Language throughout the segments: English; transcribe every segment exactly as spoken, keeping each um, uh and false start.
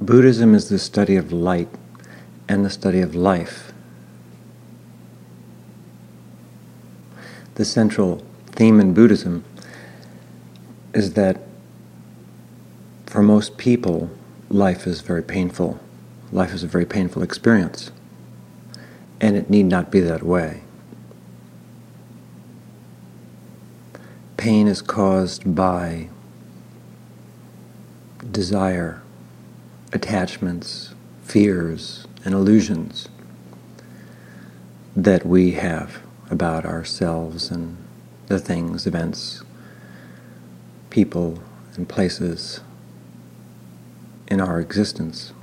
Buddhism is the study of light and the study of life. The central theme in Buddhism is that for most people, life is very painful. Life is a very painful experience, and it need not be that way. Pain is caused by desire, attachments, fears, and illusions that we have about ourselves and the things, events, people, and places in our existence.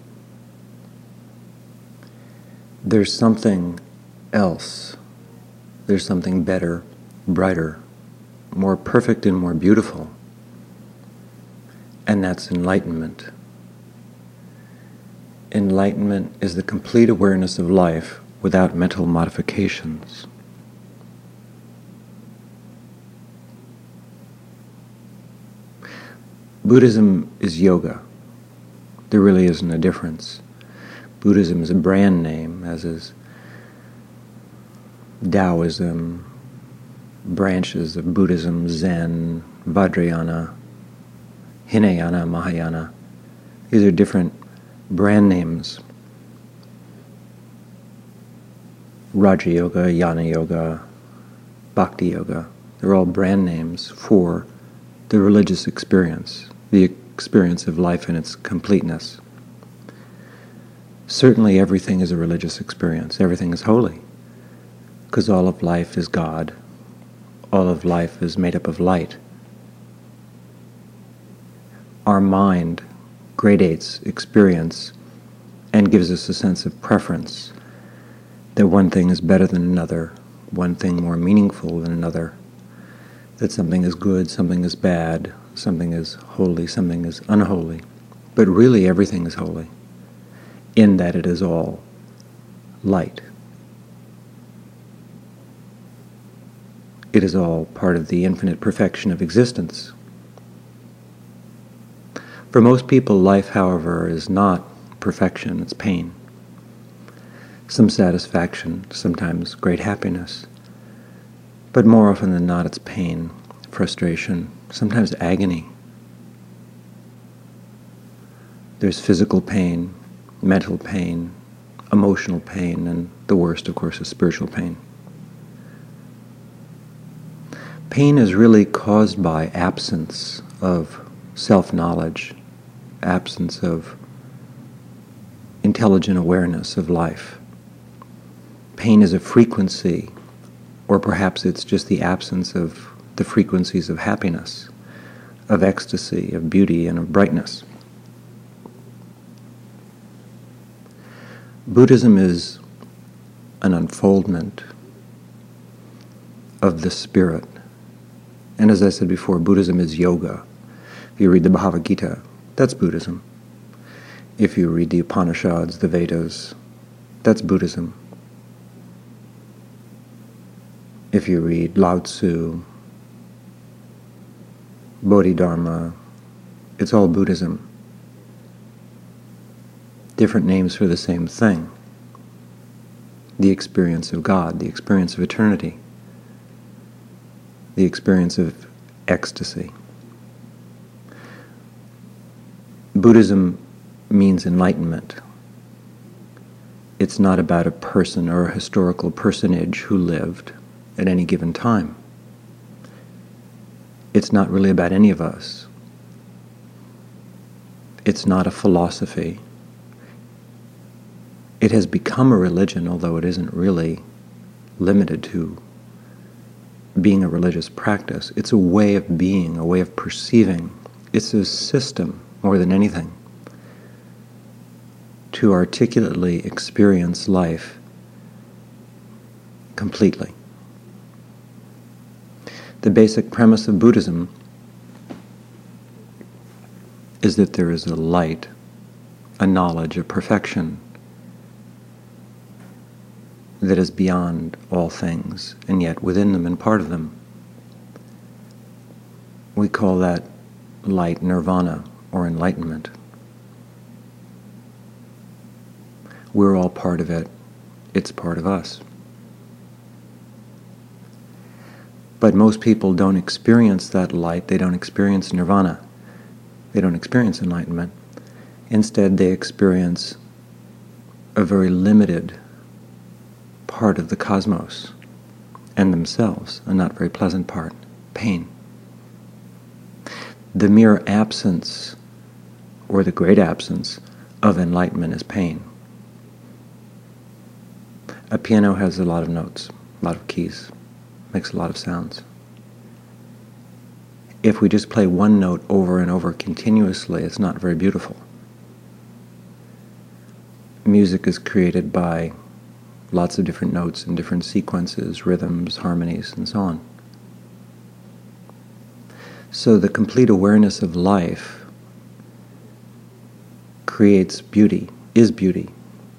There's something else. There's something better, brighter, more perfect and more beautiful. And that's enlightenment. Enlightenment is the complete awareness of life without mental modifications. Buddhism is yoga. There really isn't a difference. Buddhism is a brand name, as is Taoism, branches of Buddhism, Zen, Vajrayana, Hinayana, Mahayana. These are different brand names. Raja Yoga, Jnana Yoga, Bhakti Yoga. They're all brand names for the religious experience, the experience of life in its completeness. Certainly everything is a religious experience. Everything is holy, because all of life is God. All of life is made up of light. Our mind gradates experience and gives us a sense of preference, that one thing is better than another, one thing more meaningful than another, that something is good, something is bad, something is holy, something is unholy. But really everything is holy, in that it is all light. It is all part of the infinite perfection of existence. For most people, life, however, is not perfection, it's pain. Some satisfaction, sometimes great happiness. But more often than not, it's pain, frustration, sometimes agony. There's physical pain, mental pain, emotional pain, and the worst, of course, is spiritual pain. Pain is really caused by absence of self-knowledge, absence of intelligent awareness of life. Pain is a frequency, or perhaps it's just the absence of the frequencies of happiness, of ecstasy, of beauty, and of brightness. Buddhism is an unfoldment of the spirit. And as I said before, Buddhism is yoga. If you read the Bhagavad Gita, that's Buddhism. If you read the Upanishads, the Vedas, that's Buddhism. If you read Lao Tzu, Bodhidharma, it's all Buddhism. Different names for the same thing. The experience of God, the experience of eternity, the experience of ecstasy. Buddhism means enlightenment. It's not about a person or a historical personage who lived at any given time. It's not really about any of us. It's not a philosophy. It has become a religion, although it isn't really limited to being a religious practice. It's a way of being, a way of perceiving. It's a system, more than anything, to articulately experience life completely. The basic premise of Buddhism is that there is a light, a knowledge, a perfection that is beyond all things, and yet within them and part of them. We call that light nirvana, or enlightenment. We're all part of it. It's part of us. But most people don't experience that light. They don't experience nirvana. They don't experience enlightenment. Instead, they experience a very limited part of the cosmos and themselves, a not very pleasant part, pain. The mere absence, or the great absence, of enlightenment is pain. A piano has a lot of notes, a lot of keys, makes a lot of sounds. If we just play one note over and over continuously, it's not very beautiful. Music is created by lots of different notes and different sequences, rhythms, harmonies, and so on. So the complete awareness of life creates beauty, is beauty.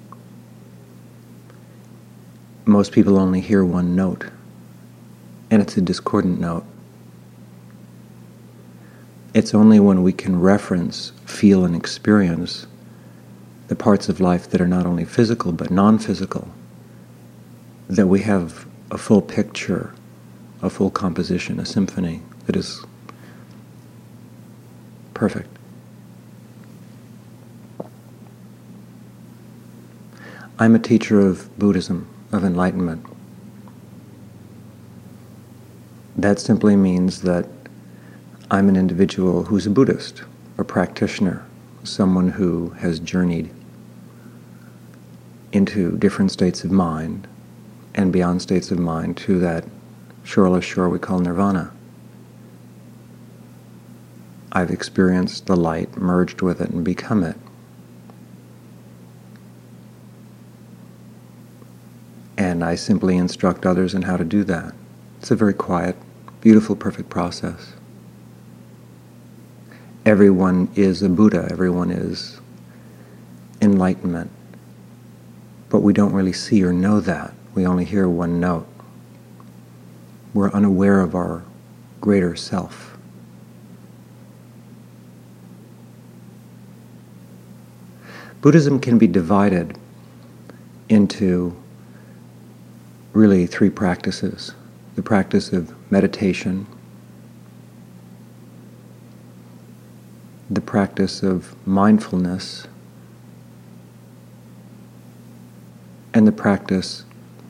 Most people only hear one note, and it's a discordant note. It's only when we can reference, feel, and experience the parts of life that are not only physical but non-physical that we have a full picture, a full composition, a symphony that is perfect. I'm a teacher of Buddhism, of enlightenment. That simply means that I'm an individual who's a Buddhist, a practitioner, someone who has journeyed into different states of mind and beyond states of mind to that shoreless shore we call nirvana. I've experienced the light, merged with it, and become it. And I simply instruct others in how to do that. It's a very quiet, beautiful, perfect process. Everyone is a Buddha, everyone is enlightenment. But we don't really see or know that. We only hear one note. We're unaware of our greater self. Buddhism can be divided into really three practices. The practice of meditation, the practice of mindfulness, and the practice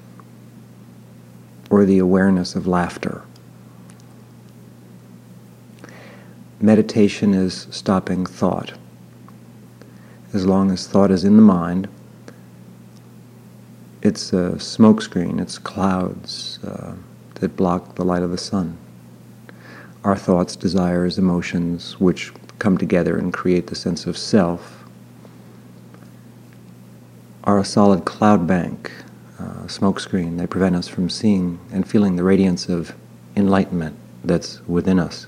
or the awareness of laughter. Meditation is stopping thought. As long as thought is in the mind, it's a smokescreen, it's clouds uh, that block the light of the sun. Our thoughts, desires, emotions, which come together and create the sense of self, are a solid cloud bank, uh, smokescreen. They prevent us from seeing and feeling the radiance of enlightenment that's within us.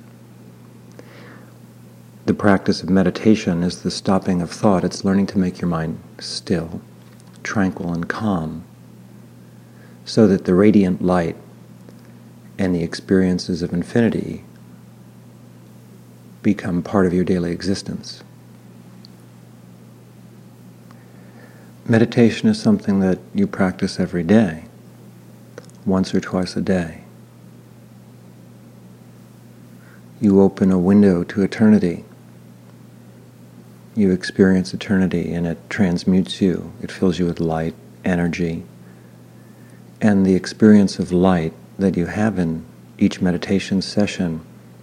The practice of meditation is the stopping of thought. It's learning to make your mind still, tranquil, and calm, so that the radiant light and the experiences of infinity become part of your daily existence. Meditation is something that you practice every day, once or twice a day. You open a window to eternity. You experience eternity, and it transmutes you. It fills you with light, energy, and the experience of light that you have in each meditation session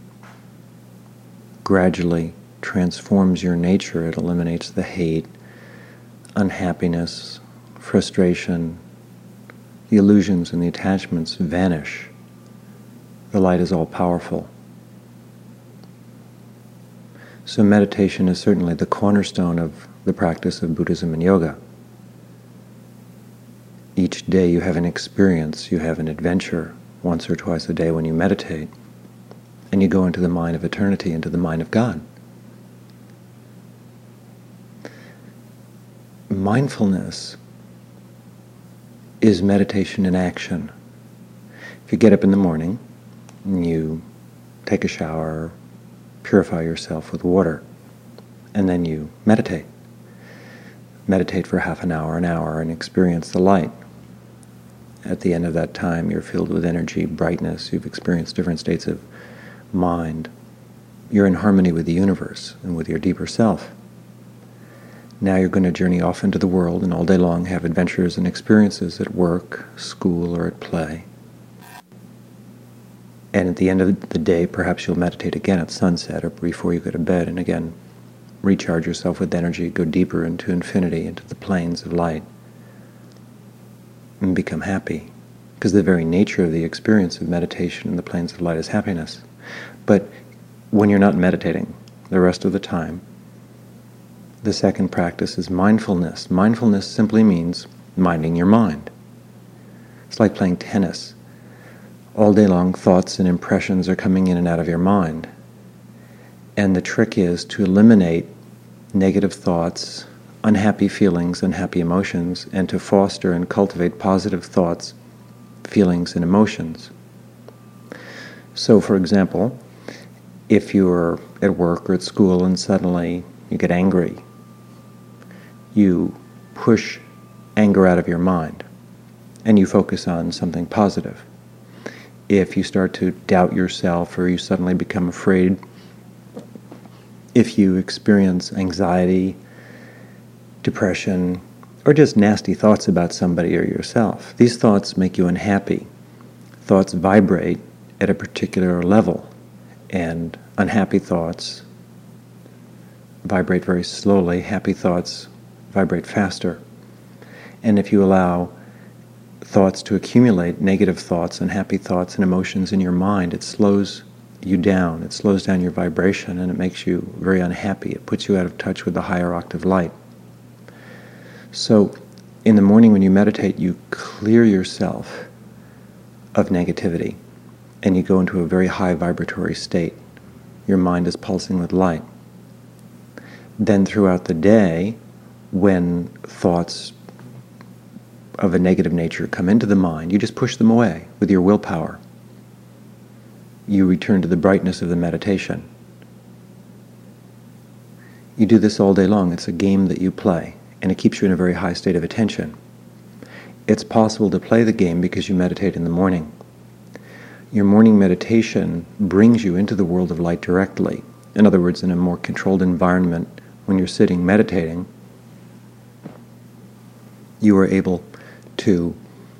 gradually transforms your nature. It eliminates the hate, unhappiness, frustration. The illusions and the attachments vanish. The light is all-powerful. So meditation is certainly the cornerstone of the practice of Buddhism and yoga. Each day you have an experience, you have an adventure, once or twice a day when you meditate, and you go into the mind of eternity, into the mind of God. Mindfulness is meditation in action. If you get up in the morning and you take a shower, purify yourself with water, and then you meditate. meditate for half an hour, an hour, and experience the light. At the end of that time, you're filled with energy, brightness, you've experienced different states of mind. You're in harmony with the universe and with your deeper self. Now you're going to journey off into the world and all day long have adventures and experiences at work, school, or at play. And at the end of the day, perhaps you'll meditate again at sunset or before you go to bed, and again, recharge yourself with energy, go deeper into infinity, into the planes of light, and become happy. Because the very nature of the experience of meditation in the planes of light is happiness. But when you're not meditating the rest of the time, the second practice is mindfulness. Mindfulness simply means minding your mind. It's like playing tennis. All day long, thoughts and impressions are coming in and out of your mind. And the trick is to eliminate negative thoughts, unhappy feelings, unhappy emotions, and to foster and cultivate positive thoughts, feelings, and emotions. So, for example, if you're at work or at school and suddenly you get angry, you push anger out of your mind and you focus on something positive. If you start to doubt yourself or you suddenly become afraid, if you experience anxiety, depression, or just nasty thoughts about somebody or yourself, these thoughts make you unhappy. Thoughts vibrate at a particular level, and unhappy thoughts vibrate very slowly, happy thoughts vibrate faster. And if you allow thoughts to accumulate, negative thoughts, unhappy thoughts and emotions in your mind, it slows you down, it slows down your vibration, and it makes you very unhappy. It puts you out of touch with the higher octave light. So, in the morning when you meditate, you clear yourself of negativity, and you go into a very high vibratory state. Your mind is pulsing with light. Then throughout the day, when thoughts of a negative nature come into the mind, you just push them away with your willpower. You return to the brightness of the meditation. You do this all day long. It's a game that you play, and it keeps you in a very high state of attention. It's possible to play the game because you meditate in the morning. Your morning meditation brings you into the world of light directly. In other words, in a more controlled environment, when you're sitting meditating, you are able to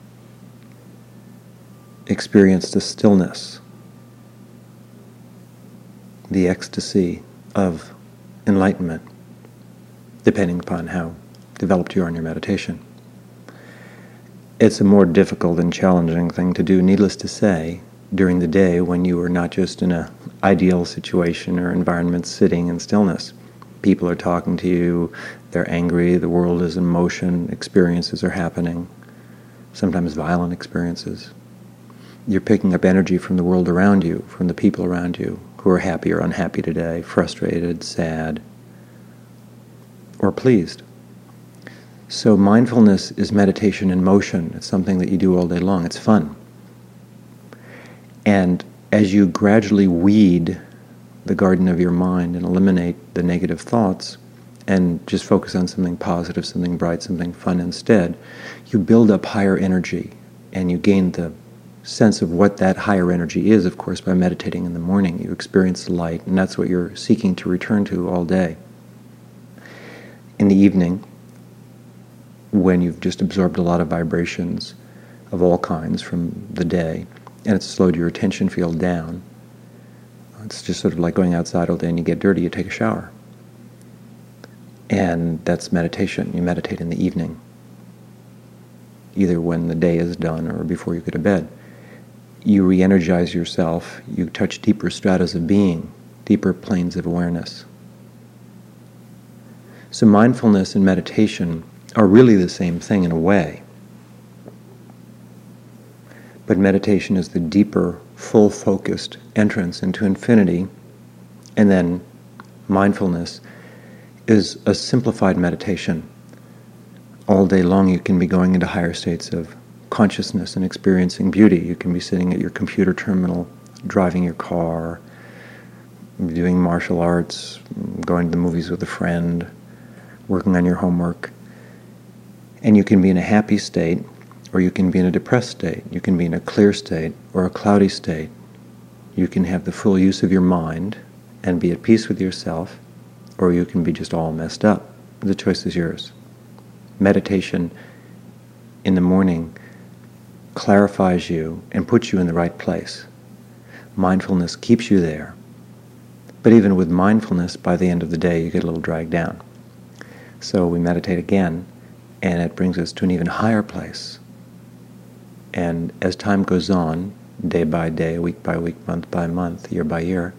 experience the stillness, the ecstasy of enlightenment, depending upon how developed you are in your meditation. It's a more difficult and challenging thing to do, needless to say, during the day when you are not just in an ideal situation or environment sitting in stillness. People are talking to you, they're angry, the world is in motion, experiences are happening, sometimes violent experiences. You're picking up energy from the world around you, from the people around you who are happy or unhappy today, frustrated, sad, or pleased. So mindfulness is meditation in motion. It's something that you do all day long. It's fun. And as you gradually weed the garden of your mind and eliminate the negative thoughts and just focus on something positive, something bright, something fun instead, you build up higher energy, and you gain the sense of what that higher energy is, of course, by meditating in the morning. You experience the light, and that's what you're seeking to return to all day. In the evening, when you've just absorbed a lot of vibrations of all kinds from the day, and it's slowed your attention field down, it's just sort of like going outside all day and you get dirty, you take a shower. And that's meditation. You meditate in the evening, either when the day is done or before you go to bed. You re-energize yourself, you touch deeper stratas of being, deeper planes of awareness. So mindfulness and meditation are really the same thing in a way. But meditation is the deeper, full-focused entrance into infinity, and then mindfulness is a simplified meditation. All day long you can be going into higher states of consciousness and experiencing beauty. You can be sitting at your computer terminal, driving your car, doing martial arts, going to the movies with a friend, working on your homework. And you can be in a happy state, or you can be in a depressed state. You can be in a clear state or a cloudy state. You can have the full use of your mind and be at peace with yourself, or you can be just all messed up. The choice is yours. Meditation in the morning clarifies you and puts you in the right place. Mindfulness keeps you there. But even with mindfulness, by the end of the day, you get a little dragged down. So we meditate again, and it brings us to an even higher place. And as time goes on, day by day, week by week, month by month, year by year,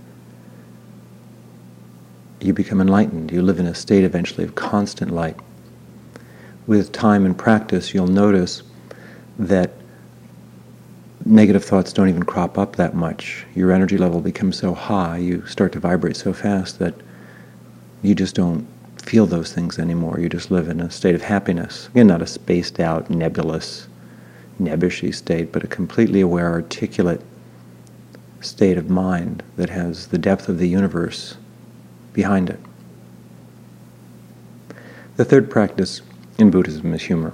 you become enlightened. You live in a state eventually of constant light. With time and practice, you'll notice that negative thoughts don't even crop up that much. Your energy level becomes so high, you start to vibrate so fast that you just don't feel those things anymore. You just live in a state of happiness. Again, not a spaced out, nebulous, nebbishy state, but a completely aware, articulate state of mind that has the depth of the universe behind it. The third practice in Buddhism is humor.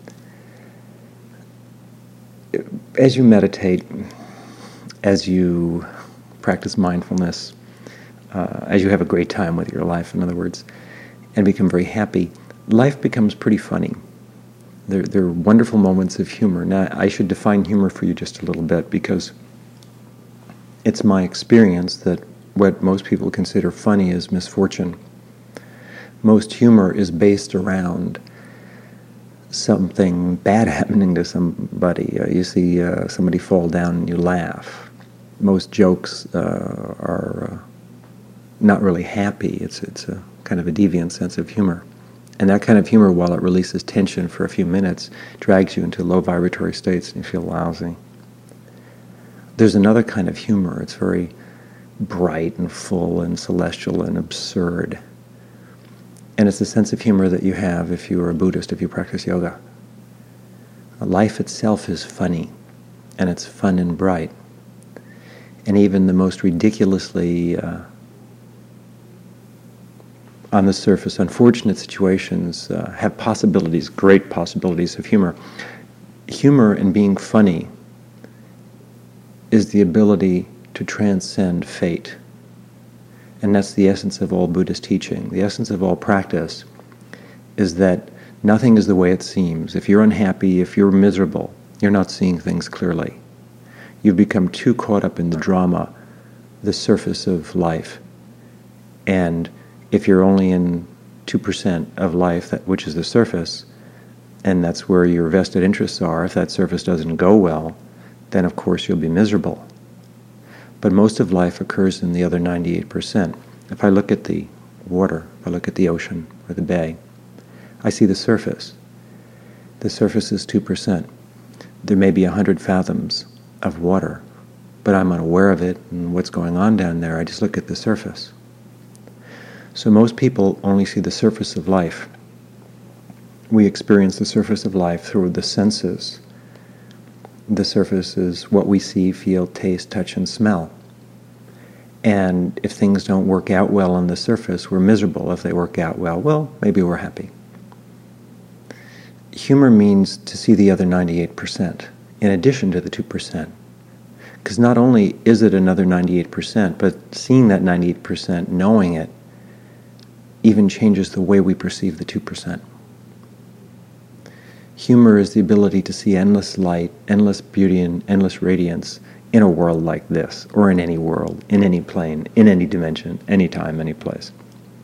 As you meditate, as you practice mindfulness, uh, as you have a great time with your life, in other words, and become very happy, life becomes pretty funny. There, there are wonderful moments of humor. Now, I should define humor for you just a little bit, because it's my experience that what most people consider funny is misfortune. Most humor is based around something bad happening to somebody. Uh, you see uh, somebody fall down and you laugh. Most jokes uh, are uh, not really happy. It's, it's a kind of a deviant sense of humor. And that kind of humor, while it releases tension for a few minutes, drags you into low vibratory states and you feel lousy. There's another kind of humor. It's very bright and full and celestial and absurd. And it's the sense of humor that you have if you are a Buddhist, if you practice yoga. Life itself is funny, and it's fun and bright. And even the most ridiculously, uh, on the surface, unfortunate situations uh, have possibilities, great possibilities of humor. Humor and being funny is the ability to transcend fate. And that's the essence of all Buddhist teaching. The essence of all practice is that nothing is the way it seems. If you're unhappy, if you're miserable, you're not seeing things clearly. You've become too caught up in the drama, the surface of life. And if you're only in two percent of life, that, which is the surface, and that's where your vested interests are, if that surface doesn't go well, then of course you'll be miserable. But most of life occurs in the other ninety-eight percent. If I look at the water, if I look at the ocean or the bay, I see the surface. The surface is two percent. There may be one hundred fathoms of water, but I'm unaware of it and what's going on down there. I just look at the surface. So most people only see the surface of life. We experience the surface of life through the senses. The surface is what we see, feel, taste, touch, and smell. And if things don't work out well on the surface, we're miserable. If they work out well, well, maybe we're happy. Humor means to see the other ninety-eight percent, in addition to the two percent. Because not only is it another ninety-eight percent, but seeing that ninety-eight percent, knowing it, even changes the way we perceive the two percent. Humor is the ability to see endless light, endless beauty, and endless radiance in a world like this, or in any world, in any plane, in any dimension, any time, any place.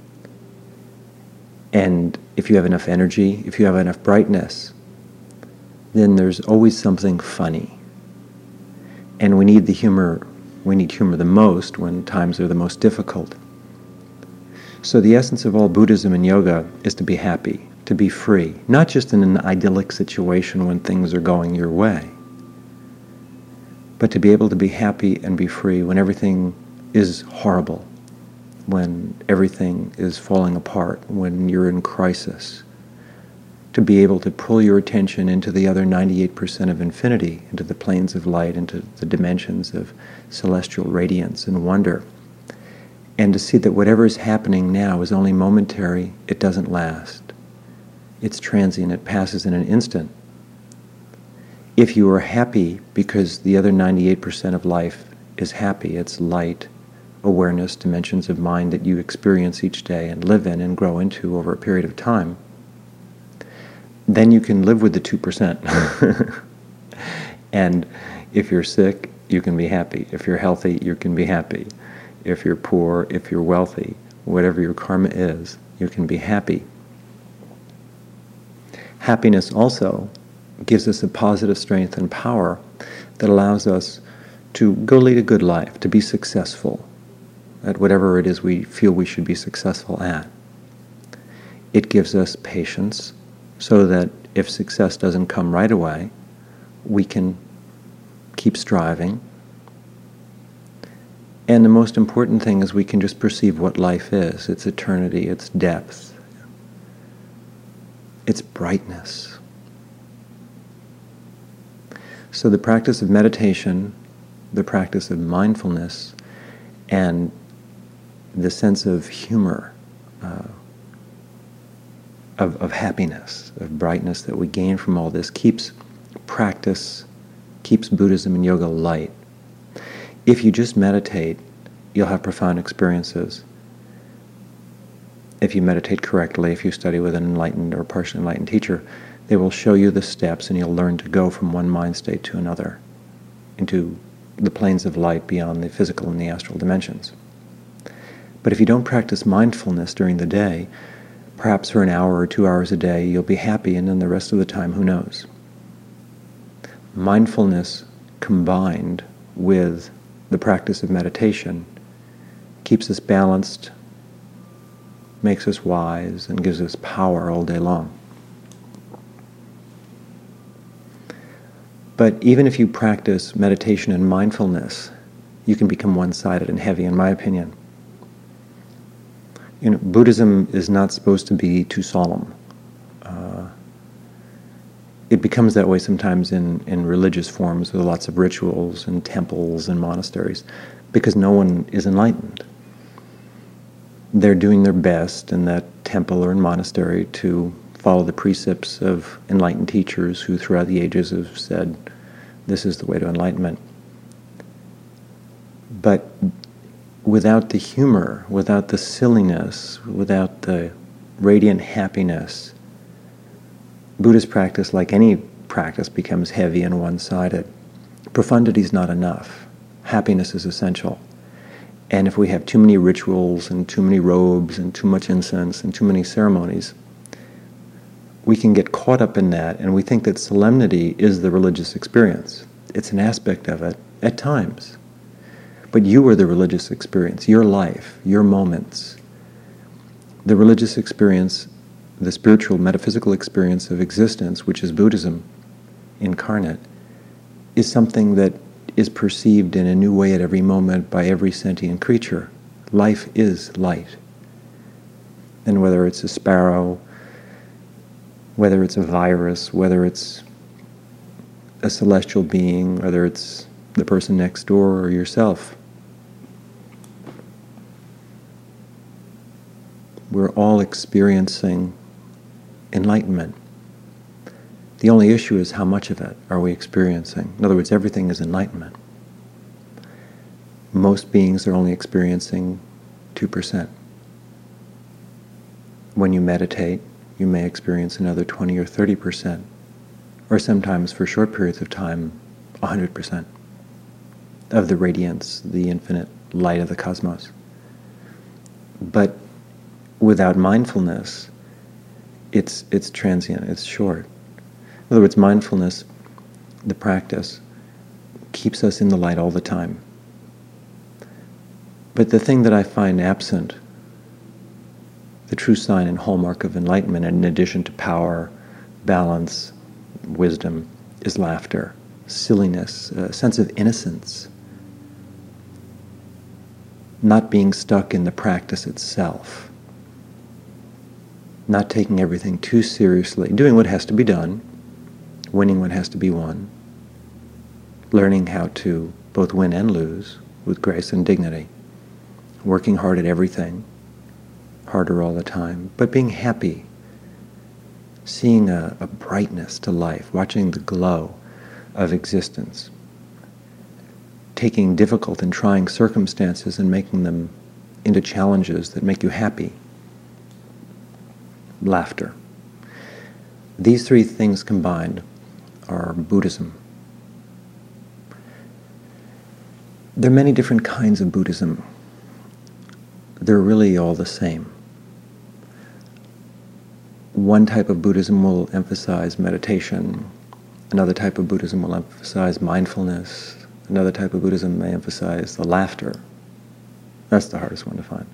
And if you have enough energy, if you have enough brightness, then there's always something funny. And we need the humor, we need humor the most when times are the most difficult. So the essence of all Buddhism and yoga is to be happy, to be free, not just in an idyllic situation when things are going your way, but to be able to be happy and be free when everything is horrible, when everything is falling apart, when you're in crisis. To be able to pull your attention into the other ninety-eight percent of infinity, into the planes of light, into the dimensions of celestial radiance and wonder, and to see that whatever is happening now is only momentary, it doesn't last. It's transient. It passes in an instant. If you are happy because the other ninety-eight percent of life is happy, it's light, awareness, dimensions of mind that you experience each day and live in and grow into over a period of time, then you can live with the two percent. And if you're sick, you can be happy. If you're healthy, you can be happy. If you're poor, if you're wealthy, whatever your karma is, you can be happy. Happiness also gives us a positive strength and power that allows us to go lead a good life, to be successful at whatever it is we feel we should be successful at. It gives us patience so that if success doesn't come right away, we can keep striving. And the most important thing is we can just perceive what life is, its eternity, its depth, its brightness. So the practice of meditation, the practice of mindfulness, and the sense of humor, uh, of, of happiness, of brightness that we gain from all this keeps practice, keeps Buddhism and yoga light. If you just meditate, you'll have profound experiences. If you meditate correctly, if you study with an enlightened or partially enlightened teacher, they will show you the steps and you'll learn to go from one mind state to another, into the planes of light beyond the physical and the astral dimensions. But if you don't practice mindfulness during the day, perhaps for an hour or two hours a day, you'll be happy, and then the rest of the time, who knows? Mindfulness combined with the practice of meditation keeps us balanced, makes us wise, and gives us power all day long. But even if you practice meditation and mindfulness, you can become one-sided and heavy, in my opinion. You know, Buddhism is not supposed to be too solemn. Uh, it becomes that way sometimes in, in religious forms with lots of rituals and temples and monasteries, because no one is enlightened. They're doing their best in that temple or in monastery to follow the precepts of enlightened teachers who throughout the ages have said, this is the way to enlightenment. But without the humor, without the silliness, without the radiant happiness, Buddhist practice, like any practice, becomes heavy and one-sided. Profundity is not enough. Happiness is essential. And if we have too many rituals and too many robes and too much incense and too many ceremonies, we can get caught up in that, and we think that solemnity is the religious experience. It's an aspect of it at times. But you are the religious experience, your life, your moments. The religious experience, the spiritual, metaphysical experience of existence, which is Buddhism incarnate, is something that is perceived in a new way at every moment by every sentient creature. Life is light. And whether it's a sparrow, whether it's a virus, whether it's a celestial being, whether it's the person next door or yourself, we're all experiencing enlightenment. The only issue is how much of it are we experiencing. In other words, everything is enlightenment. Most beings are only experiencing two percent. When you meditate, you may experience another twenty or thirty percent, or sometimes for short periods of time, one hundred percent of the radiance, the infinite light of the cosmos. But without mindfulness, it's, it's transient, it's short. In other words, mindfulness, the practice, keeps us in the light all the time. But the thing that I find absent, the true sign and hallmark of enlightenment, in addition to power, balance, wisdom, is laughter, silliness, a sense of innocence, not being stuck in the practice itself, not taking everything too seriously, doing what has to be done, winning what has to be won, learning how to both win and lose with grace and dignity, working hard at everything, harder all the time, but being happy, seeing a, a brightness to life, watching the glow of existence, taking difficult and trying circumstances and making them into challenges that make you happy. Laughter. These three things combined are Buddhism. There are many different kinds of Buddhism. They're really all the same. One type of Buddhism will emphasize meditation. Another type of Buddhism will emphasize mindfulness. Another type of Buddhism may emphasize the laughter. That's the hardest one to find.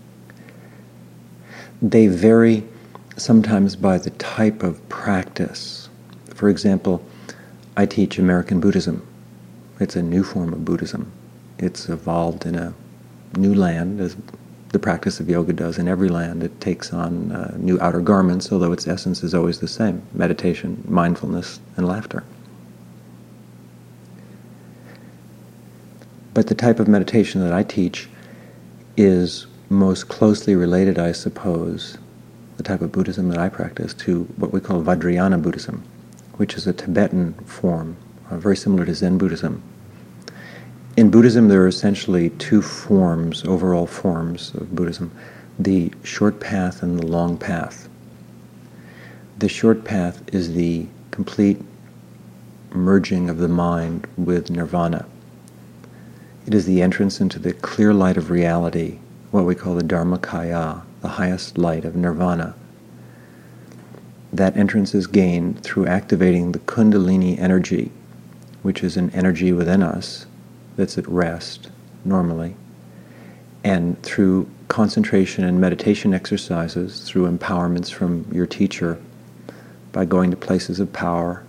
They vary sometimes by the type of practice. For example, I teach American Buddhism. It's a new form of Buddhism. It's evolved in a new land, as the practice of yoga does in every land. It takes on uh, new outer garments, although its essence is always the same: meditation, mindfulness, and laughter. But the type of meditation that I teach is most closely related, I suppose, the type of Buddhism that I practice, to what we call Vajrayana Buddhism, which is a Tibetan form, uh, very similar to Zen Buddhism. In Buddhism, there are essentially two forms, overall forms of Buddhism: the short path and the long path. The short path is the complete merging of the mind with nirvana. It is the entrance into the clear light of reality, what we call the Dharmakaya, the highest light of nirvana. That entrance is gained through activating the Kundalini energy, which is an energy within us that's at rest normally, and through concentration and meditation exercises, through empowerments from your teacher, by going to places of power,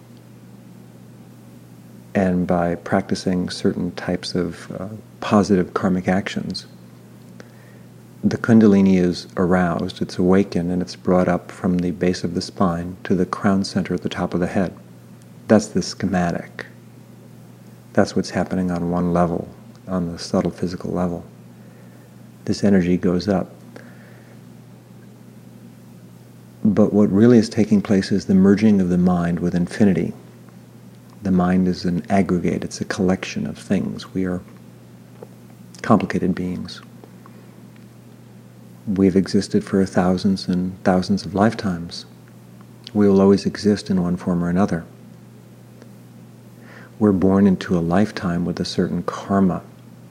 and by practicing certain types of uh, positive karmic actions. The Kundalini is aroused, it's awakened, and it's brought up from the base of the spine to the crown center at the top of the head. That's the schematic. That's what's happening on one level, on the subtle physical level. This energy goes up. But what really is taking place is the merging of the mind with infinity. The mind is an aggregate, it's a collection of things. We are complicated beings. We've existed for thousands and thousands of lifetimes. We will always exist in one form or another. We're born into a lifetime with a certain karma.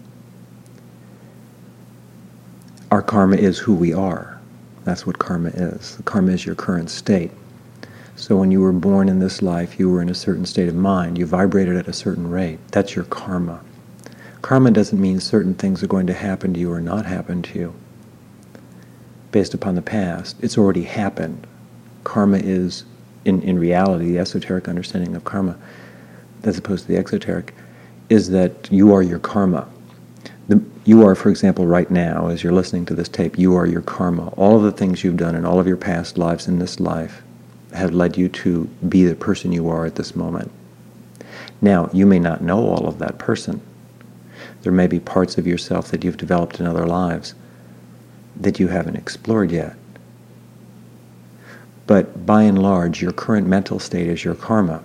Our karma is who we are. That's what karma is. The karma is your current state. So when you were born in this life, you were in a certain state of mind. You vibrated at a certain rate. That's your karma. Karma doesn't mean certain things are going to happen to you or not happen to you based upon the past. It's already happened. Karma is, in, in reality, the esoteric understanding of karma, as opposed to the exoteric, is that you are your karma. The, you are, for example, right now, as you're listening to this tape, you are your karma. All of the things you've done in all of your past lives in this life have led you to be the person you are at this moment. Now, you may not know all of that person. There may be parts of yourself that you've developed in other lives that you haven't explored yet. But by and large, your current mental state is your karma.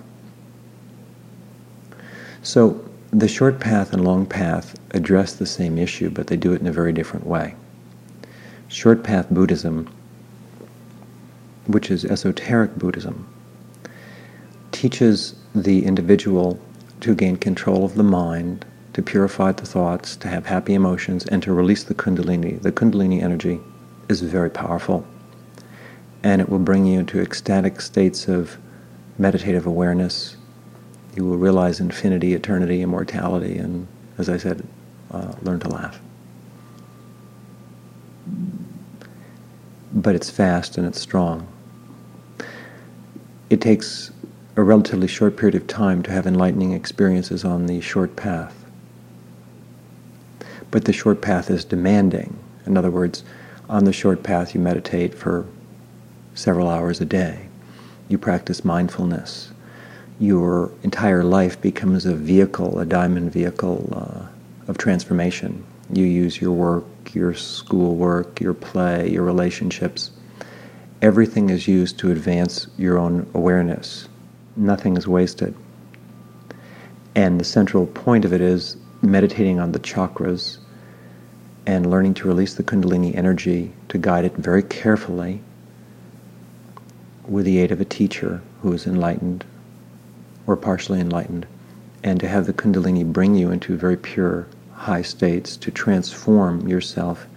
So the short path and long path address the same issue, but they do it in a very different way. Short path Buddhism, which is esoteric Buddhism, teaches the individual to gain control of the mind, to purify the thoughts, to have happy emotions, and to release the Kundalini. The Kundalini energy is very powerful, and it will bring you into ecstatic states of meditative awareness. You will realize infinity, eternity, immortality, and, as I said, uh, learn to laugh. But it's fast and it's strong. It takes a relatively short period of time to have enlightening experiences on the short path. But the short path is demanding. In other words, on the short path you meditate for several hours a day. You practice mindfulness. Your entire life becomes a vehicle, a diamond vehicle uh, of transformation. You use your work, your schoolwork, your play, your relationships everything is used to advance your own awareness. Nothing is wasted. And the central point of it is meditating on the chakras and learning to release the Kundalini energy, to guide it very carefully with the aid of a teacher who is enlightened or partially enlightened, and to have the Kundalini bring you into very pure, high states, to transform yourself,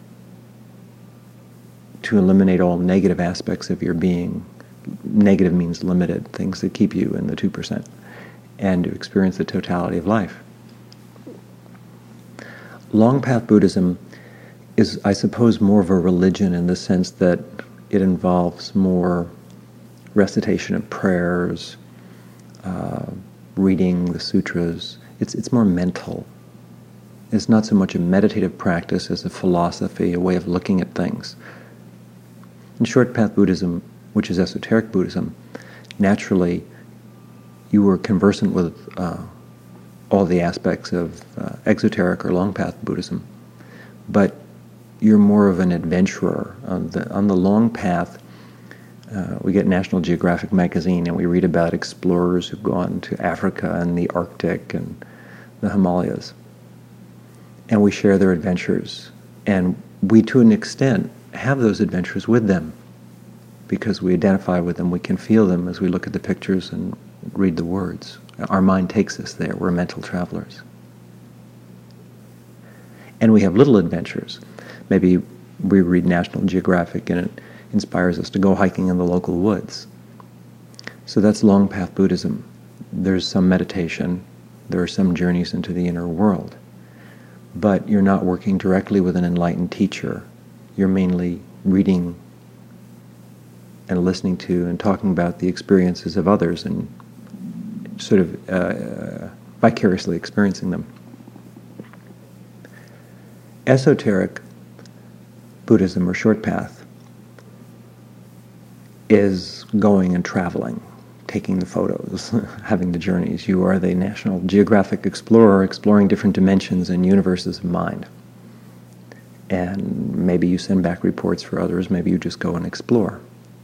to eliminate all negative aspects of your being. Negative means limited, things that keep you in the two percent, and to experience the totality of life. Long Path Buddhism is, I suppose, more of a religion in the sense that it involves more recitation of prayers, uh, reading the sutras. It's, it's more mental. It's not so much a meditative practice as a philosophy, a way of looking at things. In Short Path Buddhism, which is esoteric Buddhism, naturally you were conversant with uh, all the aspects of uh, exoteric or long path Buddhism, but you're more of an adventurer. On the, on the long path, uh, we get National Geographic magazine and we read about explorers who've gone to Africa and the Arctic and the Himalayas. And we share their adventures. And we, to an extent, have those adventures with them because we identify with them, we can feel them as we look at the pictures and read the words. Our mind takes us there. We're mental travelers. And we have little adventures. Maybe we read National Geographic and it inspires us to go hiking in the local woods. So that's long path Buddhism. There's some meditation. There are some journeys into the inner world. But you're not working directly with an enlightened teacher. You're mainly reading and listening to and talking about the experiences of others and sort of uh, vicariously experiencing them. Esoteric Buddhism, or short path, is going and traveling, taking the photos, having the journeys. You are the National Geographic explorer exploring different dimensions and universes of mind. And maybe you send back reports for others, maybe you just go and explore.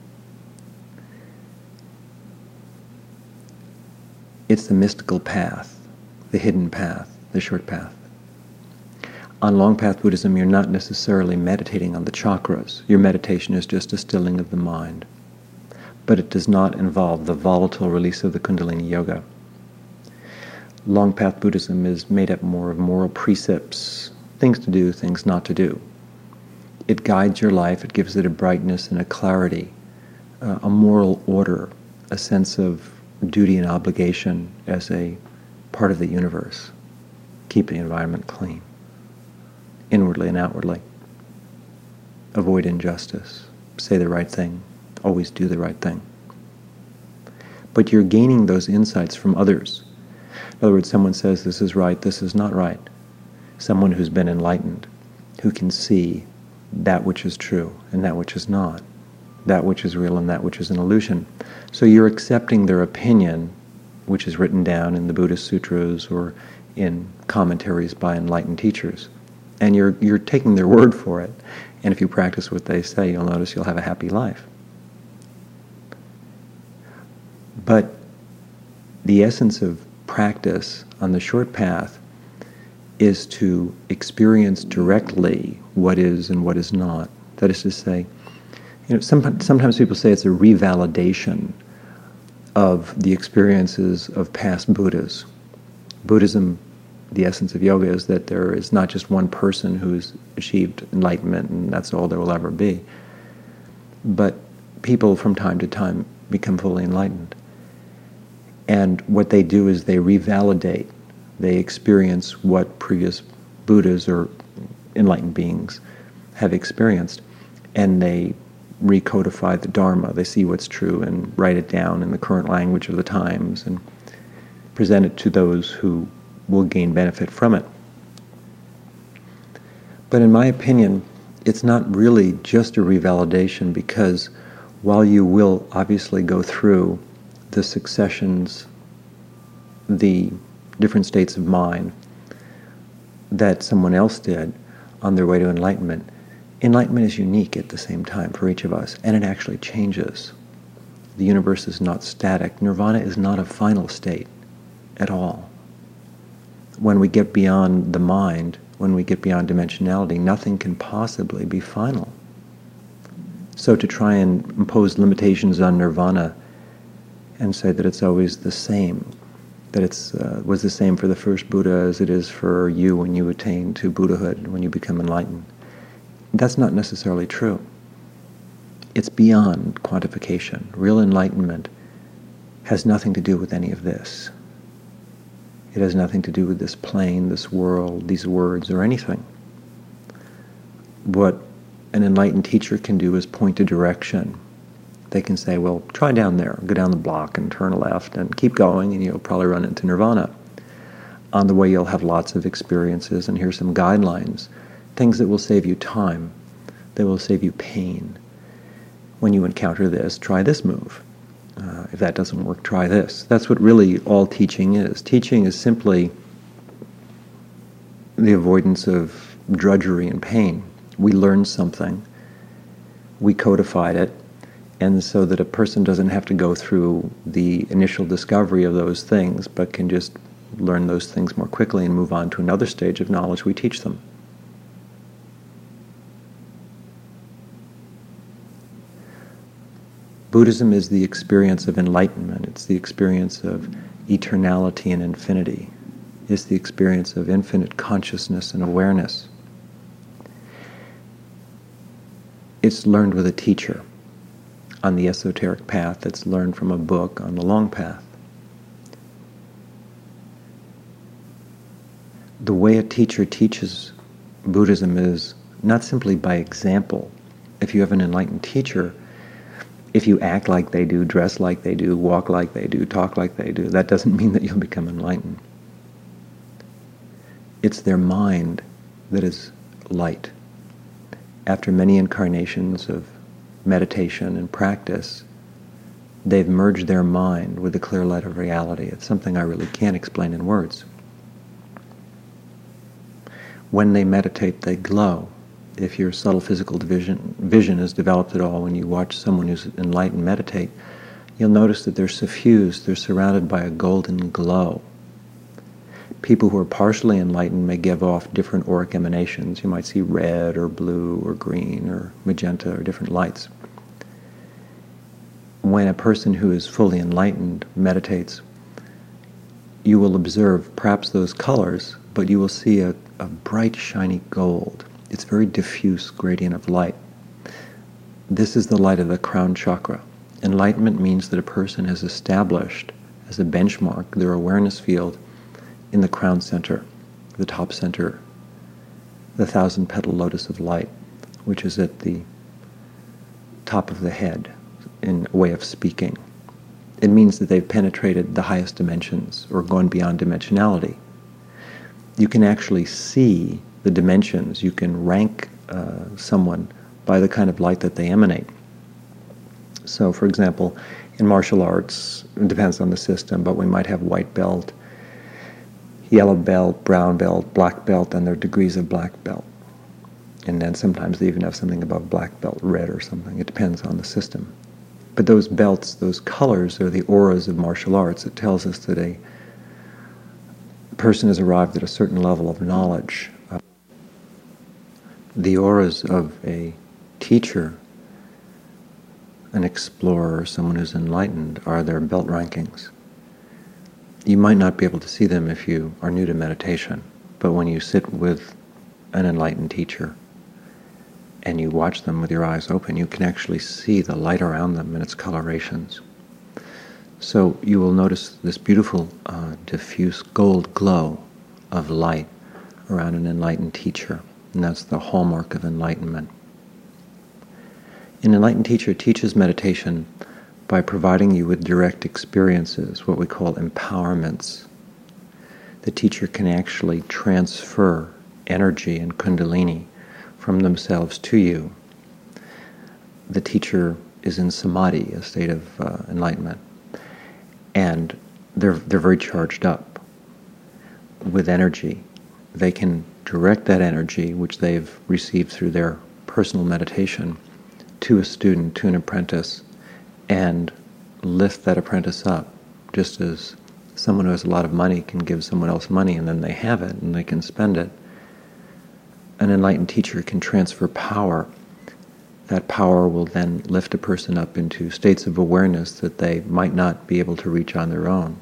It's the mystical path, the hidden path, the short path. On long path Buddhism, you're not necessarily meditating on the chakras. Your meditation is just a stilling of the mind. But it does not involve the volatile release of the Kundalini Yoga. Long path Buddhism is made up more of moral precepts, things to do, things not to do. It guides your life, it gives it a brightness and a clarity, uh, a moral order, a sense of duty and obligation as a part of the universe. Keep the environment clean, inwardly and outwardly. Avoid injustice, say the right thing, always do the right thing. But you're gaining those insights from others. In other words, someone says this is right, this is not right. Someone who's been enlightened, who can see that which is true and that which is not, that which is real and that which is an illusion. So you're accepting their opinion, which is written down in the Buddhist sutras or in commentaries by enlightened teachers, and you're you're taking their word for it. And if you practice what they say, you'll notice you'll have a happy life. But the essence of practice on the short path is to experience directly what is and what is not. That is to say, you know, some, sometimes people say it's a revalidation of the experiences of past Buddhas. Buddhism, the essence of yoga is that there is not just one person who's achieved enlightenment and that's all there will ever be, but people from time to time become fully enlightened. And what they do is they revalidate, they experience what previous Buddhas or enlightened beings have experienced, and they recodify the Dharma. They see what's true and write it down in the current language of the times and present it to those who will gain benefit from it. But in my opinion, it's not really just a revalidation, because while you will obviously go through the successions, the different states of mind that someone else did on their way to enlightenment, Enlightenment is unique at the same time for each of us, and it actually changes. The universe is not static. Nirvana is not a final state at all. When we get beyond the mind, when we get beyond dimensionality, nothing can possibly be final. So to try and impose limitations on nirvana and say that it's always the same, that it uh, was the same for the first Buddha as it is for you when you attain to Buddhahood, when you become enlightened, that's not necessarily true. It's beyond quantification. Real enlightenment has nothing to do with any of this. It has nothing to do with this plane, this world, these words, or anything. What an enlightened teacher can do is point a direction. They can say, well, try down there, go down the block and turn left and keep going, and you'll probably run into nirvana. On the way, you'll have lots of experiences, and here's some guidelines, things that will save you time, that will save you pain. When you encounter this, try this move. Uh, if that doesn't work, try this. That's what really all teaching is. Teaching is simply the avoidance of drudgery and pain. We learned something, we codified it, and so that a person doesn't have to go through the initial discovery of those things, but can just learn those things more quickly and move on to another stage of knowledge, we teach them. Buddhism is the experience of enlightenment. It's the experience of eternality and infinity. It's the experience of infinite consciousness and awareness. It's learned with a teacher on the esoteric path. It's learned from a book on the long path. The way a teacher teaches Buddhism is not simply by example. If you have an enlightened teacher, if you act like they do, dress like they do, walk like they do, talk like they do, that doesn't mean that you'll become enlightened. It's their mind that is light. After many incarnations of meditation and practice, they've merged their mind with the clear light of reality. It's something I really can't explain in words. When they meditate, they glow. If your subtle physical division, vision is developed at all, when you watch someone who's enlightened meditate, you'll notice that they're suffused, they're surrounded by a golden glow. People who are partially enlightened may give off different auric emanations. You might see red or blue or green or magenta or different lights. When a person who is fully enlightened meditates, you will observe perhaps those colors, but you will see a, a bright, shiny gold. It's a very diffuse gradient of light. This is the light of the crown chakra. Enlightenment means that a person has established as a benchmark their awareness field in the crown center, the top center, the thousand petal lotus of light, which is at the top of the head, in a way of speaking. It means that they've penetrated the highest dimensions or gone beyond dimensionality. You can actually see the dimensions. You can rank uh, someone by the kind of light that they emanate. So, for example, in martial arts, it depends on the system, but we might have white belt, yellow belt, brown belt, black belt, and their degrees of black belt. And then sometimes they even have something above black belt, red or something. It depends on the system. But those belts, those colors, are the auras of martial arts. It tells us that a person has arrived at a certain level of knowledge. The auras of a teacher, an explorer, someone who's enlightened, are their belt rankings. You might not be able to see them if you are new to meditation, but when you sit with an enlightened teacher and you watch them with your eyes open, you can actually see the light around them and its colorations. So you will notice this beautiful uh, diffuse gold glow of light around an enlightened teacher, and that's the hallmark of enlightenment. An enlightened teacher teaches meditation by providing you with direct experiences, what we call empowerments. The teacher can actually transfer energy and kundalini from themselves to you. The teacher is in samadhi, a state of uh, enlightenment, and they're they're very charged up with energy. They can direct that energy, which they've received through their personal meditation to a student, to an apprentice, and lift that apprentice up, just as someone who has a lot of money can give someone else money and then they have it and they can spend it. An enlightened teacher can transfer power. That power will then lift a person up into states of awareness that they might not be able to reach on their own.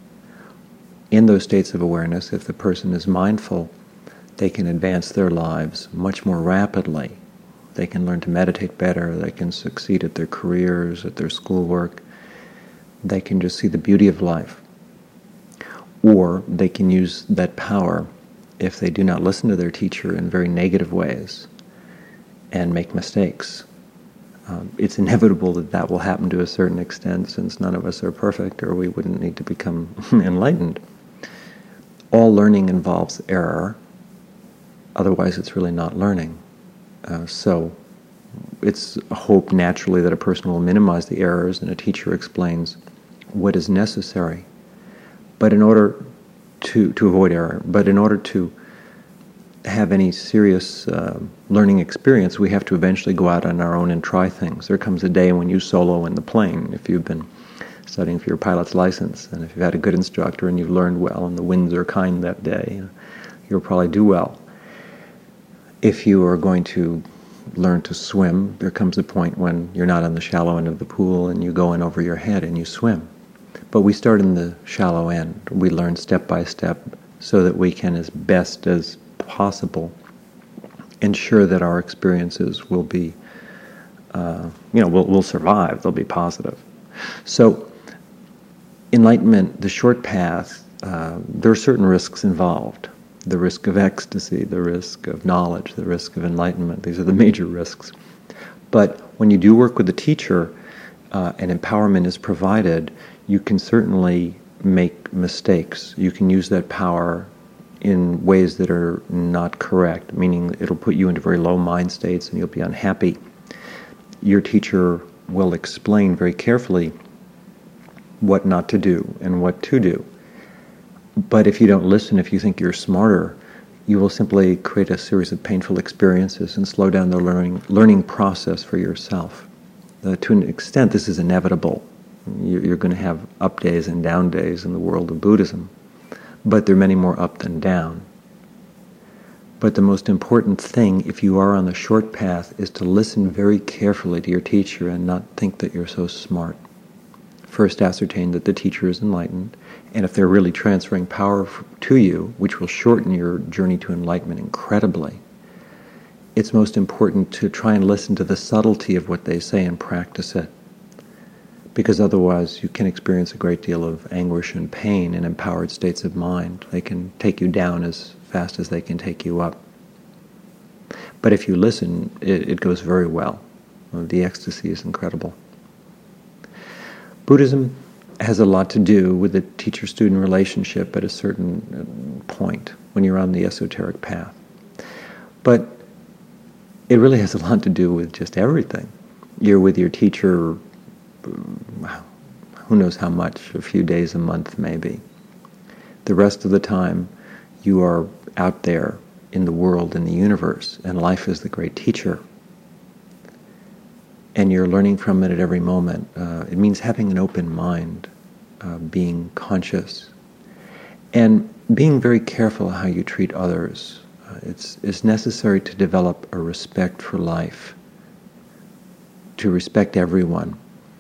In those states of awareness, if the person is mindful, they can advance their lives much more rapidly. They can learn to meditate better, they can succeed at their careers, at their schoolwork. They can just see the beauty of life. Or they can use that power, if they do not listen to their teacher, in very negative ways and make mistakes. Um, it's inevitable that that will happen to a certain extent, since none of us are perfect, or we wouldn't need to become enlightened. All learning involves error, otherwise it's really not learning. Uh, so it's a hope naturally that a person will minimize the errors, and a teacher explains what is necessary. But in order to, to avoid error, but in order to have any serious uh, learning experience, we have to eventually go out on our own and try things. There comes a day when you solo in the plane, if you've been studying for your pilot's license, and if you've had a good instructor and you've learned well and the winds are kind that day, you'll probably do well. If you are going to learn to swim, there comes a point when you're not on the shallow end of the pool and you go in over your head and you swim. But we start in the shallow end. We learn step by step so that we can, as best as possible, ensure that our experiences will be, uh, you know, will will survive. They'll be positive. So, enlightenment, the short path, uh, there are certain risks involved. The risk of ecstasy, the risk of knowledge, the risk of enlightenment. These are the major risks. But when you do work with a teacher uh, and empowerment is provided, you can certainly make mistakes. You can use that power in ways that are not correct, meaning it'll put you into very low mind states and you'll be unhappy. Your teacher will explain very carefully what not to do and what to do. But if you don't listen, if you think you're smarter, you will simply create a series of painful experiences and slow down the learning learning process for yourself. Uh, to an extent, this is inevitable. You're going to have up days and down days in the world of Buddhism, but there are many more up than down. But the most important thing, if you are on the short path, is to listen very carefully to your teacher and not think that you're so smart. First, ascertain that the teacher is enlightened, and if they're really transferring power to you, which will shorten your journey to enlightenment incredibly, it's most important to try and listen to the subtlety of what they say and practice it. Because otherwise you can experience a great deal of anguish and pain in empowered states of mind. They can take you down as fast as they can take you up. But if you listen, it, it goes very well. The ecstasy is incredible. Buddhism has a lot to do with the teacher-student relationship at a certain point when you're on the esoteric path. But it really has a lot to do with just everything. You're with your teacher, who knows how much, a few days a month maybe. The rest of the time you are out there in the world, in the universe, and life is the great teacher. And you're learning from it at every moment. Uh, it means having an open mind, uh, being conscious, and being very careful how you treat others. Uh, it's, it's necessary to develop a respect for life, to respect everyone,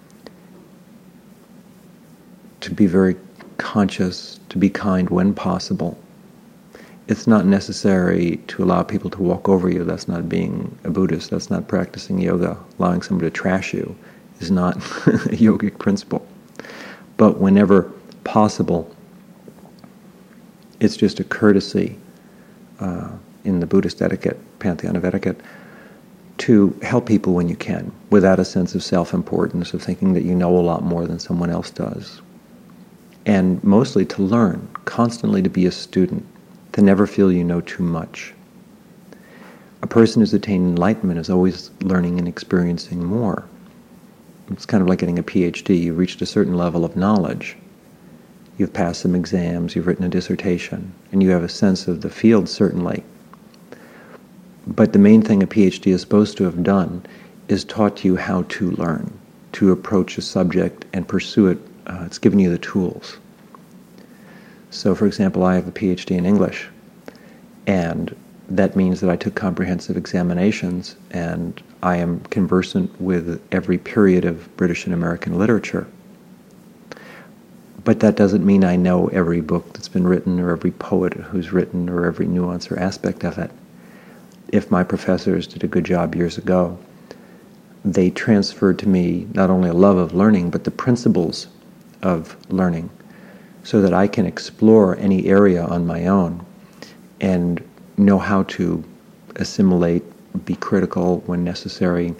to be very conscious, to be kind when possible. It's not necessary to allow people to walk over you. That's not being a Buddhist. That's not practicing yoga. Allowing somebody to trash you is not a yogic principle. But whenever possible, it's just a courtesy uh, in the Buddhist etiquette, pantheon of etiquette, to help people when you can, without a sense of self-importance, of thinking that you know a lot more than someone else does. And mostly to learn, constantly to be a student, to never feel you know too much. A person who's attained enlightenment is always learning and experiencing more. It's kind of like getting a P H D. You've reached a certain level of knowledge. You've passed some exams, you've written a dissertation, and you have a sense of the field, certainly. But the main thing a PhD is supposed to have done is taught you how to learn, to approach a subject and pursue it. Uh, it's given you the tools. So, for example, I have a PhD in English, and that means that I took comprehensive examinations, and I am conversant with every period of British and American literature. But that doesn't mean I know every book that's been written, or every poet who's written, or every nuance or aspect of it. If my professors did a good job years ago, they transferred to me not only a love of learning, but the principles of learning, so that I can explore any area on my own and know how to assimilate, be critical when necessary,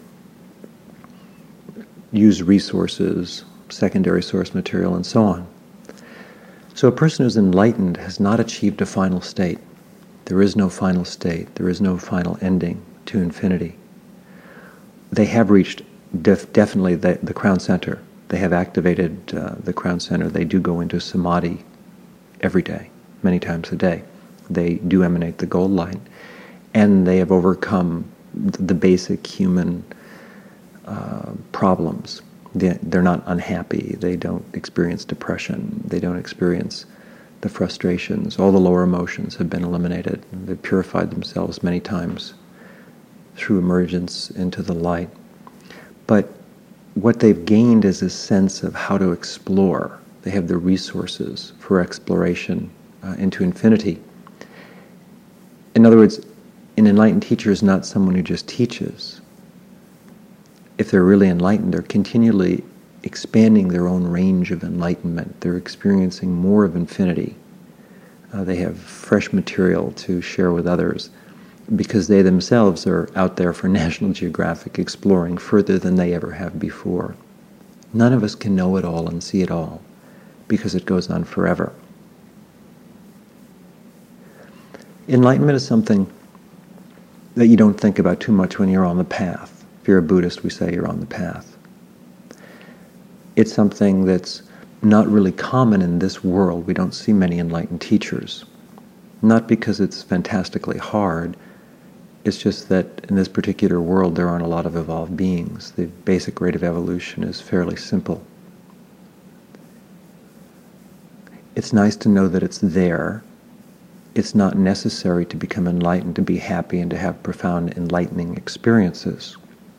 use resources, secondary source material, and so on. So a person who's enlightened has not achieved a final state. There is no final state. There is no final ending to infinity. They have reached def definitely the, the crown center. They have activated uh, the crown center. They do go into samadhi every day, many times a day. They do emanate the gold light, and they have overcome the basic human uh, problems. They, they're not unhappy. They don't experience depression. They don't experience the frustrations. All the lower emotions have been eliminated. They've purified themselves many times through emergence into the light. But what they've gained is a sense of how to explore. They have the resources for exploration uh, into infinity. In other words, an enlightened teacher is not someone who just teaches. If they're really enlightened, they're continually expanding their own range of enlightenment. They're experiencing more of infinity. Uh, they have fresh material to share with others, because they themselves are out there for National Geographic exploring further than they ever have before. None of us can know it all and see it all, because it goes on forever. Enlightenment is something that you don't think about too much when you're on the path. If you're a Buddhist, we say you're on the path. It's something that's not really common in this world. We don't see many enlightened teachers. Not because it's fantastically hard. It's just that in this particular world there aren't a lot of evolved beings. The basic rate of evolution is fairly simple. It's nice to know that it's there. It's not necessary to become enlightened to be happy and to have profound enlightening experiences.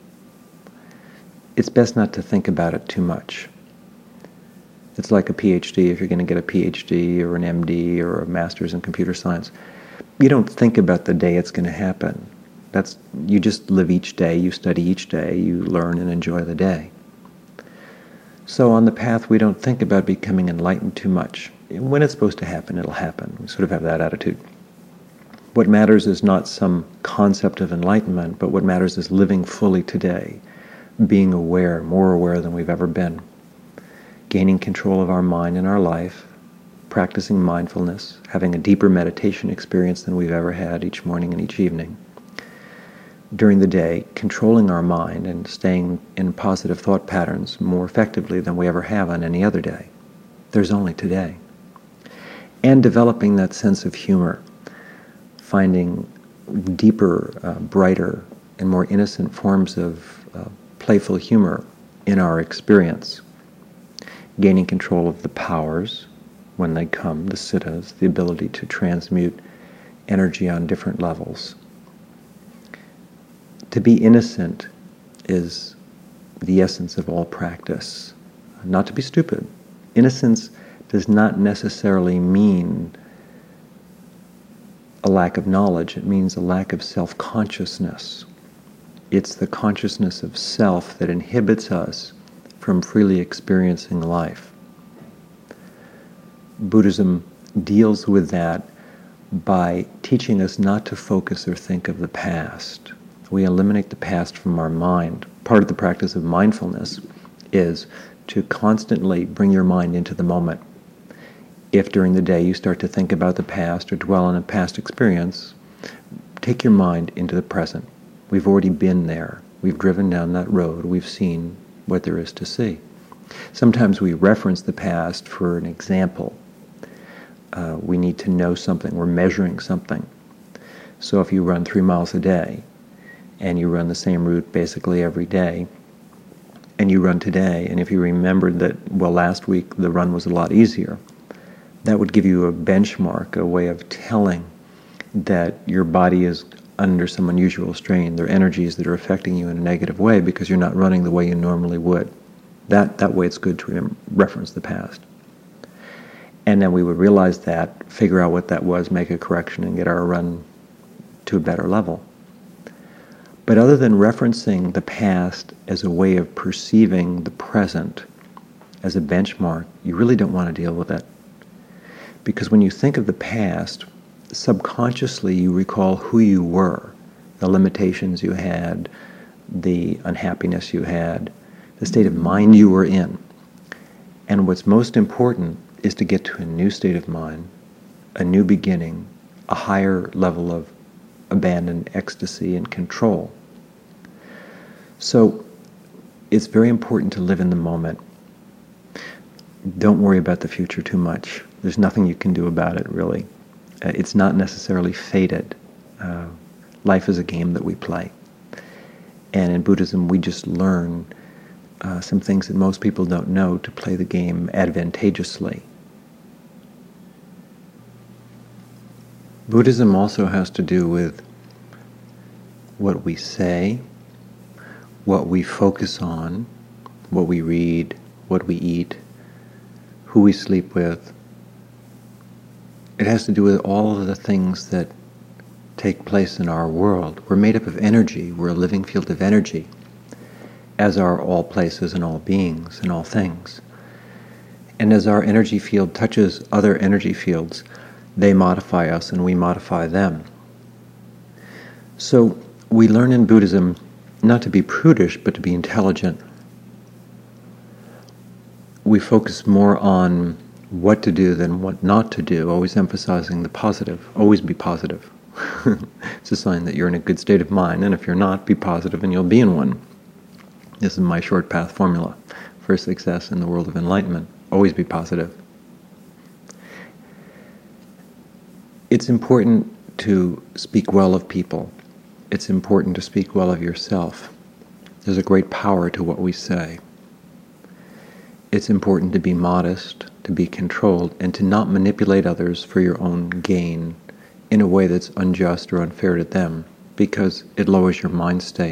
It's best not to think about it too much. It's like a PhD. If you're going to get a PhD or an M D or a master's in computer science, you don't think about the day it's going to happen. That's, you just live each day, you study each day, you learn and enjoy the day. So on the path, we don't think about becoming enlightened too much. When it's supposed to happen, it'll happen. We sort of have that attitude. What matters is not some concept of enlightenment, but what matters is living fully today, being aware, more aware than we've ever been, gaining control of our mind and our life, practicing mindfulness, having a deeper meditation experience than we've ever had each morning and each evening. During the day, controlling our mind and staying in positive thought patterns more effectively than we ever have on any other day. There's only today. And developing that sense of humor, finding deeper, uh, brighter, and more innocent forms of uh, playful humor in our experience. Gaining control of the powers when they come, the siddhas, the ability to transmute energy on different levels. To be innocent is the essence of all practice. Not to be stupid. Innocence does not necessarily mean a lack of knowledge. It means a lack of self-consciousness. It's the consciousness of self that inhibits us from freely experiencing life. Buddhism deals with that by teaching us not to focus or think of the past. We eliminate the past from our mind. Part of the practice of mindfulness is to constantly bring your mind into the moment. If during the day you start to think about the past or dwell on a past experience, take your mind into the present. We've already been there. We've driven down that road. We've seen what there is to see. Sometimes we reference the past for an example. Uh, we need to know something. We're measuring something. So if you run three miles a day, and you run the same route basically every day, and you run today, and if you remembered that, well, last week the run was a lot easier, that would give you a benchmark, a way of telling that your body is under some unusual strain. There are energies that are affecting you in a negative way because you're not running the way you normally would. That, that way it's good to rem- reference the past. And then we would realize that, figure out what that was, make a correction, and get our run to a better level. But other than referencing the past as a way of perceiving the present as a benchmark, you really don't want to deal with it. Because when you think of the past, subconsciously you recall who you were, the limitations you had, the unhappiness you had, the state of mind you were in. And what's most important is to get to a new state of mind, a new beginning, a higher level of abandoned ecstasy and control. So it's very important to live in the moment. Don't worry about the future too much. There's nothing you can do about it, really. Uh, it's not necessarily fated. Uh, life is a game that we play. And in Buddhism, we just learn uh, some things that most people don't know to play the game advantageously. Buddhism also has to do with what we say, what we focus on, what we read, what we eat, who we sleep with. It has to do with all of the things that take place in our world. We're made up of energy. We're a living field of energy, as are all places and all beings and all things. And as our energy field touches other energy fields, they modify us and we modify them. So we learn in Buddhism not to be prudish, but to be intelligent. We focus more on what to do than what not to do, always emphasizing the positive. Always be positive. It's a sign that you're in a good state of mind, and if you're not, be positive and you'll be in one. This is my short path formula for success in the world of enlightenment. Always be positive. It's important to speak well of people. It's important to speak well of yourself. There's a great power to what we say. It's important to be modest, to be controlled, and to not manipulate others for your own gain in a way that's unjust or unfair to them, because it lowers your mind state.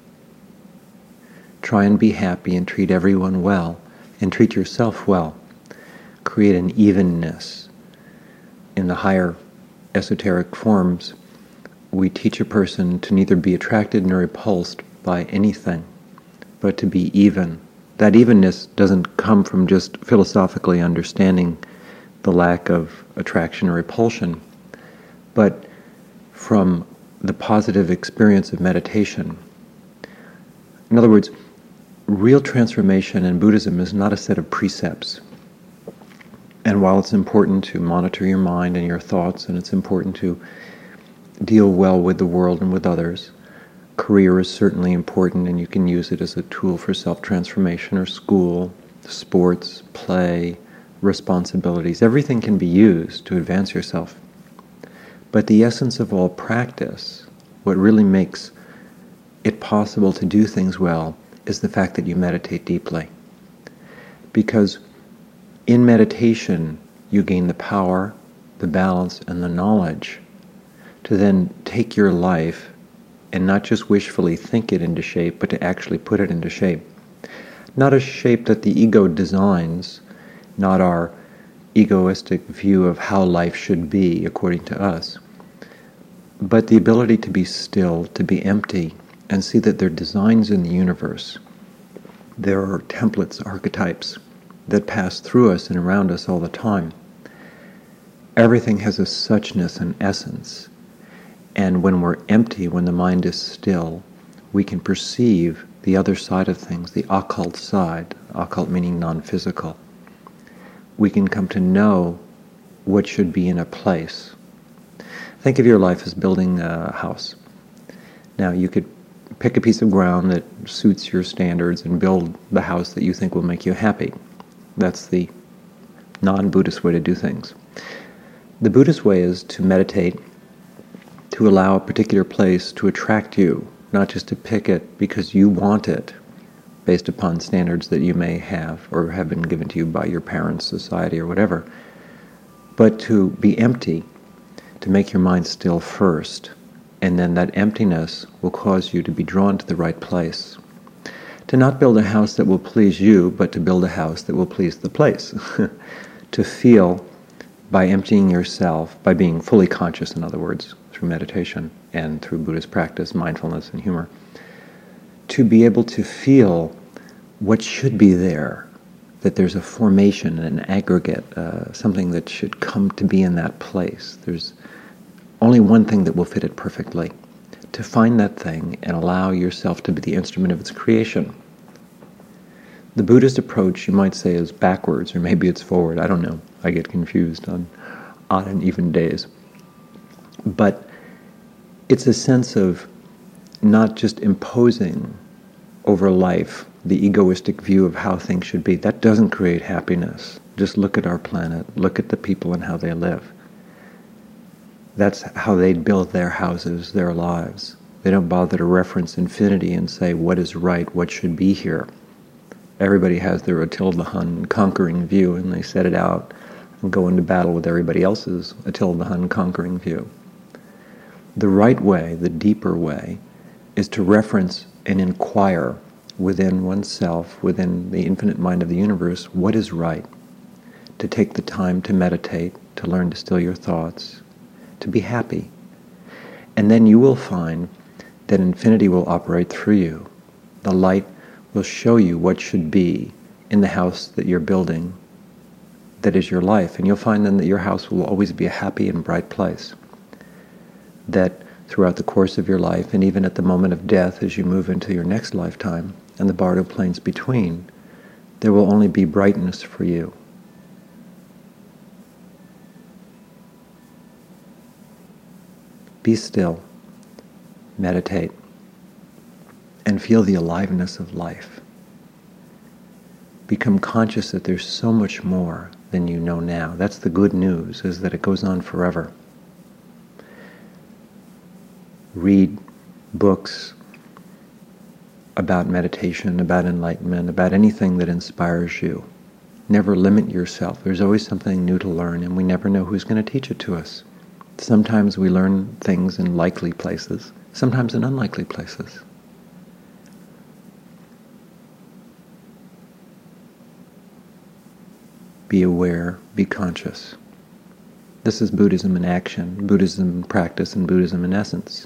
Try and be happy and treat everyone well, and treat yourself well. Create an evenness. In the higher esoteric forms, we teach a person to neither be attracted nor repulsed by anything, but to be even. That evenness doesn't come from just philosophically understanding the lack of attraction or repulsion, but from the positive experience of meditation. In other words, real transformation in Buddhism is not a set of precepts. And while it's important to monitor your mind and your thoughts, and it's important to deal well with the world and with others, career is certainly important, and you can use it as a tool for self-transformation, or school, sports, play, responsibilities. Everything can be used to advance yourself. But the essence of all practice, what really makes it possible to do things well, is the fact that you meditate deeply. Because in meditation, you gain the power, the balance, and the knowledge to then take your life and not just wishfully think it into shape, but to actually put it into shape. Not a shape that the ego designs, not our egoistic view of how life should be according to us, but the ability to be still, to be empty, and see that there are designs in the universe. There are templates, archetypes, that pass through us and around us all the time. Everything has a suchness and essence. And when we're empty, when the mind is still, we can perceive the other side of things, the occult side, occult meaning non-physical. We can come to know what should be in a place. Think of your life as building a house. Now, you could pick a piece of ground that suits your standards and build the house that you think will make you happy. That's the non-Buddhist way to do things. The Buddhist way is to meditate, to allow a particular place to attract you, not just to pick it because you want it, based upon standards that you may have or have been given to you by your parents, society, or whatever, but to be empty, to make your mind still first, and then that emptiness will cause you to be drawn to the right place. To not build a house that will please you, but to build a house that will please the place. To feel, by emptying yourself, by being fully conscious, in other words, through meditation and through Buddhist practice, mindfulness and humor, to be able to feel what should be there, that there's a formation, an aggregate, uh, something that should come to be in that place. There's only one thing that will fit it perfectly. To find that thing and allow yourself to be the instrument of its creation. The Buddhist approach, you might say, is backwards, or maybe it's forward. I don't know. I get confused on odd and even days. But it's a sense of not just imposing over life the egoistic view of how things should be. That doesn't create happiness. Just look at our planet. Look at the people and how they live. That's how they build their houses, their lives. They don't bother to reference infinity and say what is right, what should be here. Everybody has their Attila the Hun conquering view, and they set it out and go into battle with everybody else's Attila the Hun conquering view. The right way, the deeper way, is to reference and inquire within oneself, within the infinite mind of the universe, what is right. To take the time to meditate, to learn to still your thoughts, to be happy. And then you will find that infinity will operate through you. The light will show you what should be in the house that you're building, that is your life. And you'll find then that your house will always be a happy and bright place. That throughout the course of your life, and even at the moment of death as you move into your next lifetime, and the Bardo planes between, there will only be brightness for you. Be still, meditate, and feel the aliveness of life. Become conscious that there's so much more than you know now. That's the good news, is that it goes on forever. Read books about meditation, about enlightenment, about anything that inspires you. Never limit yourself. There's always something new to learn, and we never know who's going to teach it to us. Sometimes we learn things in likely places, sometimes in unlikely places. Be aware, be conscious. This is Buddhism in action, Buddhism in practice, and Buddhism in essence.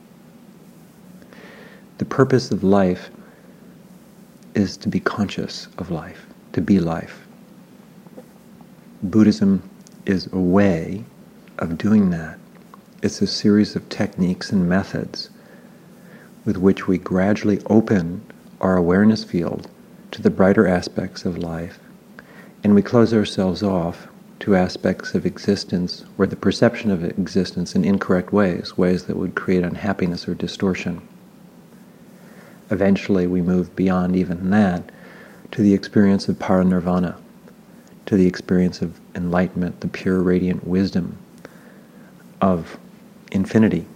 The purpose of life is to be conscious of life, to be life. Buddhism is a way of doing that. It's a series of techniques and methods with which we gradually open our awareness field to the brighter aspects of life, and we close ourselves off to aspects of existence or the perception of existence in incorrect ways, ways that would create unhappiness or distortion. Eventually we move beyond even that to the experience of parinirvana, to the experience of enlightenment, the pure radiant wisdom of infinity.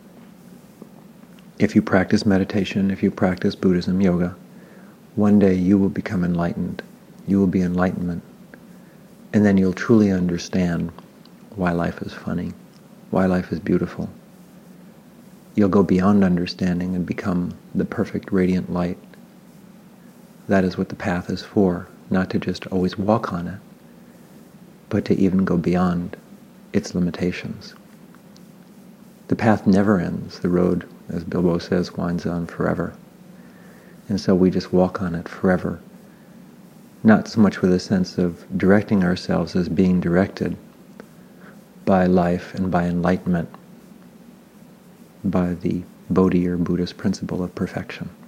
If you practice meditation, if you practice Buddhism, yoga, one day you will become enlightened. You will be enlightenment. And then you'll truly understand why life is funny, why life is beautiful. You'll go beyond understanding and become the perfect radiant light. That is what the path is for, not to just always walk on it, but to even go beyond its limitations. The path never ends. The road, as Bilbo says, winds on forever. And so we just walk on it forever. Not so much with a sense of directing ourselves as being directed by life and by enlightenment, by the Bodhi or Buddhist principle of perfection.